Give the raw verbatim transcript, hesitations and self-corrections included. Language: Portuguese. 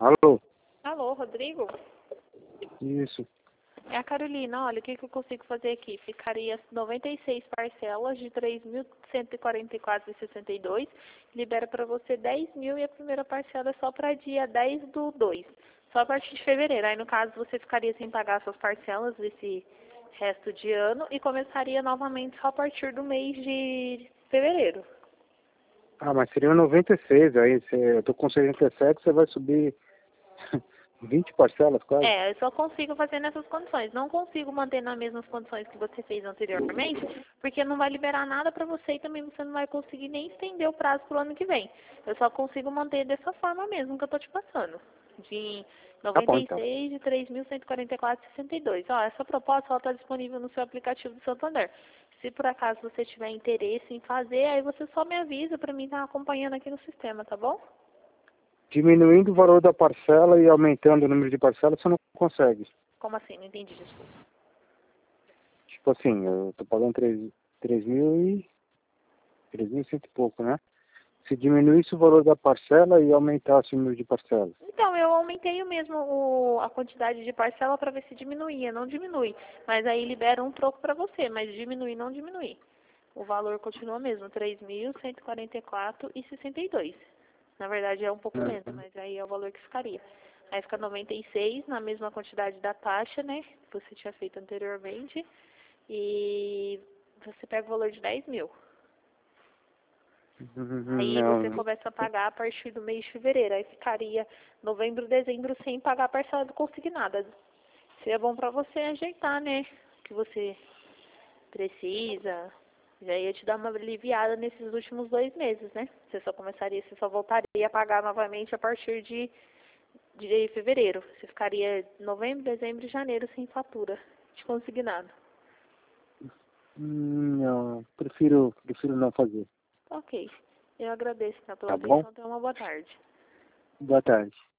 Alô? Alô, Rodrigo? Isso. É a Carolina. Olha, o que, que eu consigo fazer aqui? Ficaria noventa e seis parcelas de três mil cento e quarenta e quatro reais e sessenta e dois centavos. Libera para você dez mil e a primeira parcela é só para dia dez do dois. Só a partir de fevereiro. Aí, no caso, você ficaria sem pagar suas parcelas desse resto de ano e começaria novamente só a partir do mês de fevereiro. Ah, mas seria noventa e seis, aí cê, eu tô com sessenta e sete, você vai subir vinte parcelas quase? É, eu só consigo fazer nessas condições. Não consigo manter nas mesmas condições que você fez anteriormente, porque não vai liberar nada para você e também você não vai conseguir nem estender o prazo para o ano que vem. Eu só consigo manter dessa forma mesmo que eu tô te passando. De Tá noventa bom, e então. seis de três mil cento e quarenta e quatro reais e sessenta e dois. Ó, essa proposta está disponível no seu aplicativo do Santander. Se por acaso você tiver interesse em fazer, aí você só me avisa para mim estar acompanhando aqui no sistema, tá bom? Diminuindo o valor da parcela e aumentando o número de parcelas, você não consegue. Como assim? Não entendi, desculpa. Tipo assim, eu tô pagando três mil e... três mil e cento e pouco, né? Se diminuísse o valor da parcela e aumentasse o número de parcelas. Então, eu aumentei o mesmo o, a quantidade de parcela para ver se diminuía. Não diminui. Mas aí libera um troco para você, mas diminuir não diminui. O valor continua mesmo, três mil cento e quarenta e quatro reais e sessenta e dois centavos. Na verdade é um pouco menos, Uhum. mas aí é o valor que ficaria. Aí fica noventa e seis na mesma quantidade da taxa, né? Que você tinha feito anteriormente. E você pega o valor de dez mil. Uhum, Aí você não. começa a pagar a partir do mês de fevereiro. Aí ficaria novembro, dezembro sem pagar a parcela do consignada. Seria bom pra você ajeitar, né? Que você precisa. Já ia te dar uma aliviada nesses últimos dois meses, né? Você só começaria, você só voltaria a pagar novamente a partir de, de fevereiro. Você ficaria novembro, dezembro e janeiro sem fatura de consignado. Hum, Não, prefiro, prefiro não fazer. Ok. Eu agradeço, tá, pela Tá bom? atenção. Tenha uma boa tarde. Boa tarde.